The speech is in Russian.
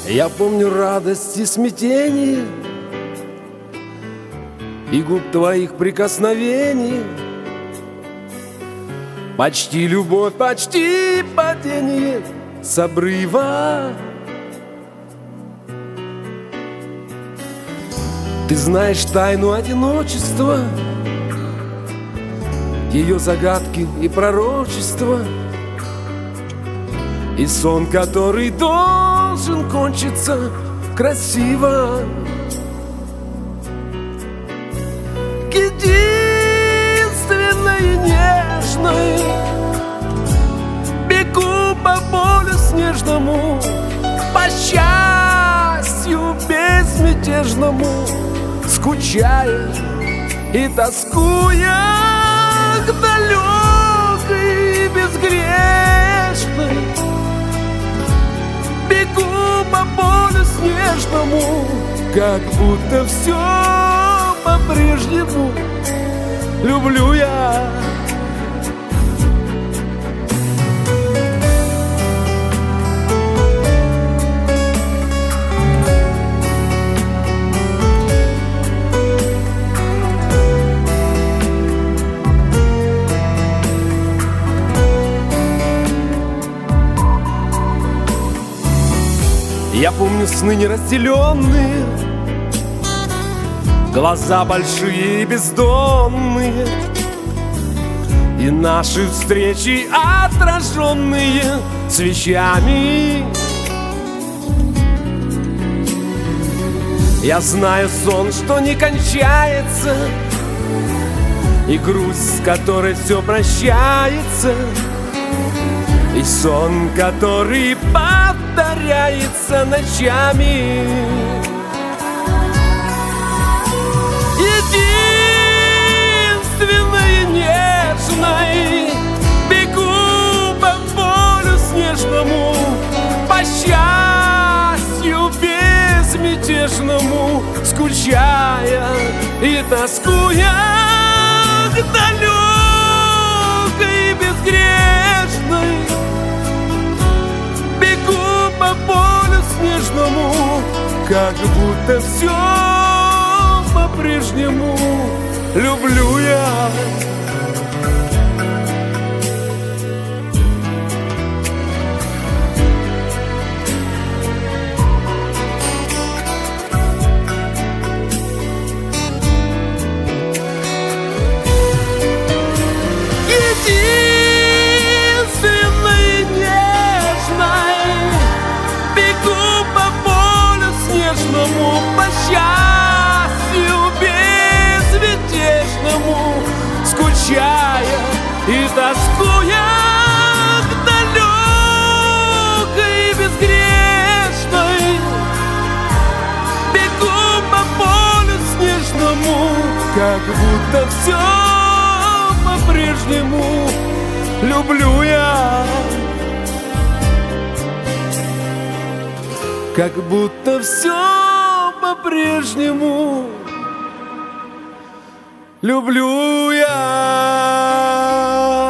Я помню радость и смятение и губ твоих прикосновений. Почти любовь, почти падение с обрыва. Ты знаешь тайну одиночества, ее загадки и пророчества, и сон, который должен кончиться красиво. К единственной нежной бегу по полю снежному, по счастью безмятежному, скучая и тоскуя к далекой безгрешной. Бегу по полю снежному, как будто все по-прежнему. Люблю я. Я помню сны неразделенные, глаза большие и бездонные, и наши встречи, отраженные свечами. Я знаю сон, что не кончается, и грусть, с которой все прощается, и сон, который повторяется ночами. Единственной нежной бегу по полю снежному, по счастью безмятежному, скучая и тоскуя к далекой безгрешной. Бегу по полю снежному, как будто все по-прежнему. Люблю я. По счастью безмятежному, скучая и тоскуя к далекой безгрешной. Бегу по полю снежному, как будто все по-прежнему. Люблю я. Как будто все по-прежнему. Люблю я.